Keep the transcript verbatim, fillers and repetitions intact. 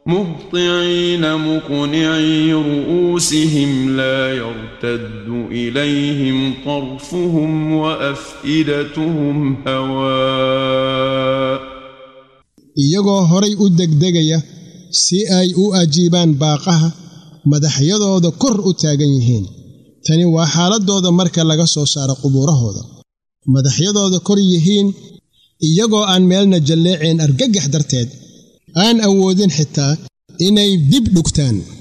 مهطعين مقنعي رؤوسهم لا يرتد إليهم طرفهم وأفئدتهم هواء iyagoo horay u degdegaya si ay u ajiibaan baaqaha madaxyadooda kor u taagan yihiin tani waa xaaladooda marka laga soo saaro qubuurahooda madaxyadooda kor yihiin iyagoo aan meelna jalleeceen argagax darteed aan awoodin xitaa inay dib dhugtaan